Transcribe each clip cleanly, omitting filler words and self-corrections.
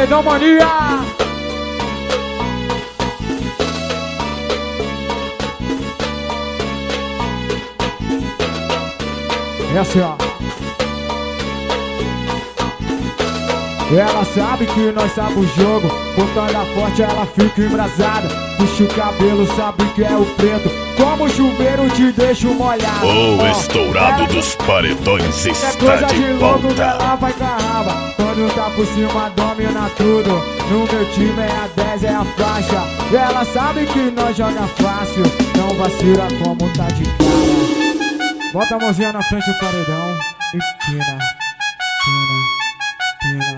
Paredão Mania. É assim, ó. Ela sabe que nós sabe o jogo, botando a forte ela fica embrasada. Puxa o cabelo, sabe que é o preto, como chuveiro te deixa molhado. O estourado dos paredões está coisa de louco que volta. ela vai com a raba. Quando tá por cima domina tudo. No meu time é a 10, é a faixa. Ela sabe que nós joga fácil, não vacila como tá de cara. Bota a mãozinha na frente do paredão e pina, pina, pina.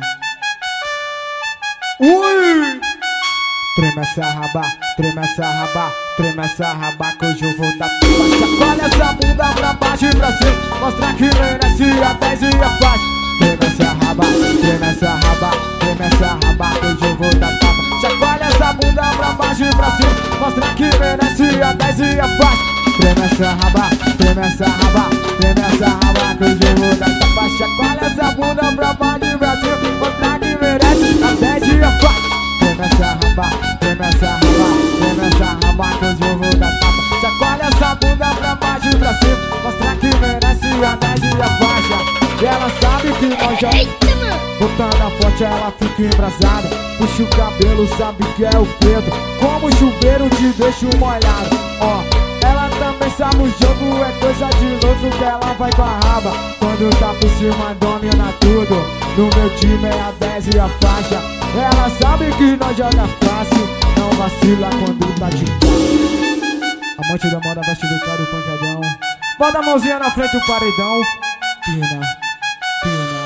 Ui! Treme essa raba, treme essa raba, treme essa raba que hoje eu vou dar tudo. Chacoalha essa bunda pra baixo e pra cima, mostra que merece a 10 e a faixa. Treme essa raba, treme essa raba, treme essa raba que hoje eu vou dar tapa. Chacoalha essa bunda pra baixo e pra cima, mostra que merece a 10 e a faixa. Treme essa raba, treme essa raba, treme essa raba que hoje eu vou dar tapa. Chacoalha essa bunda pra baixo e pra cima, mostra que merece a 10 e a faixa. Treme essa raba, treme essa raba, treme essa raba que hoje eu vou dar tapa. Chacoalha essa bunda pra baixo e pra cima, mostra que merece a 10 e a faixa. E ela sabe que nós já... Botando a forte ela fica embrasada. Puxa o cabelo, sabe que é o preto, como chuveiro te deixa molhado. Ó, ela também sabe o jogo, é coisa de louco que ela vai com a raba. Quando tá por cima domina tudo. No meu time é a 10 e a faixa. Ela sabe que nós joga fácil, não vacila quando tá de cara. Amante da moda veste do cara o pancadão. Bota a mãozinha na frente do paredão. Pina, pina.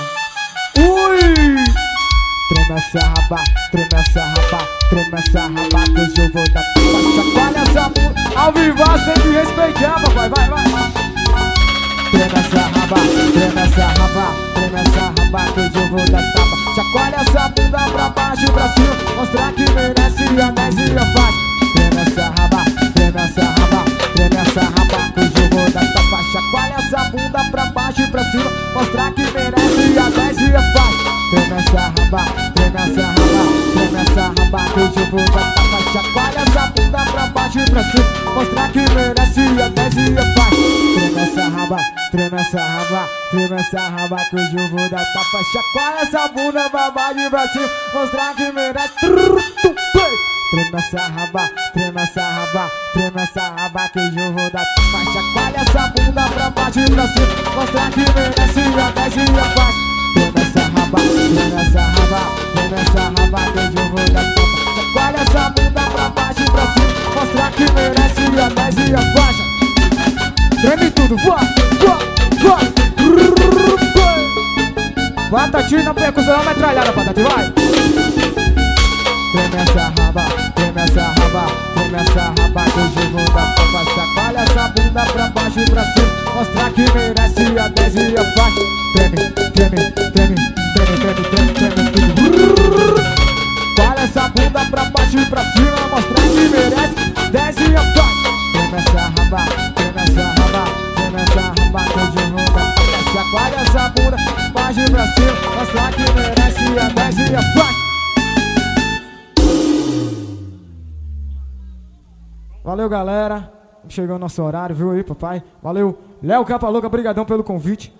Ui! Treme essa raba, treme essa raba, treme essa raba que hoje eu vou dar tapa. Chacoalha essa bunda, ao vivaço tem que respeitar, papai, vai, vai. Treme essa raba, treme essa raba, treme essa raba que hoje eu vou dar tapa. Chacoalha essa bunda pra baixo e pra cima, mostrar que merece a 10 e a faixa. Treme essa raba, treme essa raba, treme essa raba que hoje eu vou dar tapa. Chacoalha essa bunda pra baixo e pra cima, mostrar que merece a 10 e a faixa. Treme essa raba, treme essa raba, treme essa raba que hoje eu vou dar tapa. Chacoalha essa bunda pra baixo e pra cima, mostrar que merece a 10 e a faixa. Treme essa raba, treme essa raba, treme essa raba que hoje eu vou dar tapa. Chacoalha essa bunda pra baixo e pra cima, mostrar que merece. Treme essa raba, treme essa raba, treme essa raba que hoje eu vou dar tapa. Chacoalha essa bunda pra baixo e pra cima, mostrar que merece a 10 e a faixa. Treme essa raba, treme essa raba, treme essa raba que hoje eu vou dar tapa. Chacoalha essa bunda pra baixo e pra cima, mostrar que merece a 10 e a faixa. Treme tudo, voa, voa, voa. Patati na percussão, metralhada, Patati, vai. Treme essa raba, treme essa raba, treme essa raba que hoje eu vou dar tapa. Chacoalha essa bunda pra baixo e pra cima, mostrar que merece a 10 e a faixa. Treme, treme, treme, treme, treme, treme, treme tudo. Chacoalha essa bunda pra baixo e pra cima, mostrar que merece 10 e a faixa. Treme essa raba, treme essa raba, treme essa raba que hoje eu vou dar tapa. Chacoalha essa bunda pra baixo e pra cima, mostrar que merece a 10 e a faixa. Valeu, galera. Chegou o nosso horário, viu aí, papai? Valeu. Léo Capa Louca, brigadão pelo convite.